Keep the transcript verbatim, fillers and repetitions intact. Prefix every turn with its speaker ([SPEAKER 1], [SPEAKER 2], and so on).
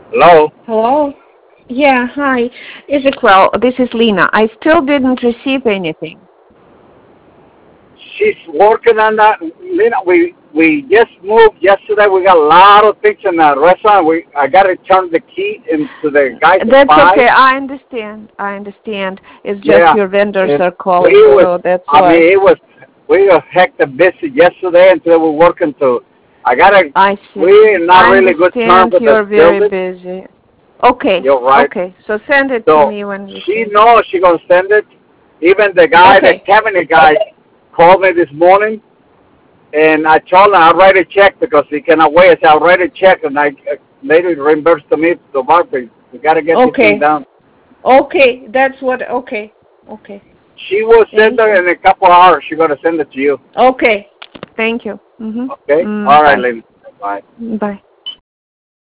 [SPEAKER 1] Hello?
[SPEAKER 2] Hello? Yeah, hi. Ezequiel, this is Lena. I still didn't receive anything.
[SPEAKER 1] She's working on that. Lena, we we just moved yesterday. We got a lot of things in the restaurant. We I got to turn the key into the guy's
[SPEAKER 2] That's
[SPEAKER 1] five.
[SPEAKER 2] okay. I understand. I understand. It's just
[SPEAKER 1] Yeah,
[SPEAKER 2] your vendors
[SPEAKER 1] and
[SPEAKER 2] are
[SPEAKER 1] we
[SPEAKER 2] calling,
[SPEAKER 1] was.
[SPEAKER 2] so that's
[SPEAKER 1] I mean,
[SPEAKER 2] why.
[SPEAKER 1] it was. We were hectic busy yesterday until we were working to. I gotta.
[SPEAKER 2] I see.
[SPEAKER 1] We're not
[SPEAKER 2] I
[SPEAKER 1] really good terms
[SPEAKER 2] understand
[SPEAKER 1] with the
[SPEAKER 2] you're very
[SPEAKER 1] building.
[SPEAKER 2] busy. Okay,
[SPEAKER 1] You're right.
[SPEAKER 2] okay. So send it to
[SPEAKER 1] So
[SPEAKER 2] me when you
[SPEAKER 1] she
[SPEAKER 2] can.
[SPEAKER 1] knows she gonna send it. Even the guy, the
[SPEAKER 2] Okay.
[SPEAKER 1] cabinet guy, called me this morning. And I told him I'll write a check because he cannot wait. I said I'll write a check and I uh, later reimburse to me to Barbie. We got to get this thing
[SPEAKER 2] Okay.
[SPEAKER 1] done.
[SPEAKER 2] Okay. That's what. Okay. Okay.
[SPEAKER 1] She will send
[SPEAKER 2] Thank
[SPEAKER 1] it
[SPEAKER 2] you.
[SPEAKER 1] in a couple hours. She's gonna send it to you.
[SPEAKER 2] Okay. Thank you. Mhm.
[SPEAKER 1] Okay.
[SPEAKER 2] Mm,
[SPEAKER 1] All right,
[SPEAKER 2] bye.
[SPEAKER 1] lady. Bye.
[SPEAKER 2] Bye.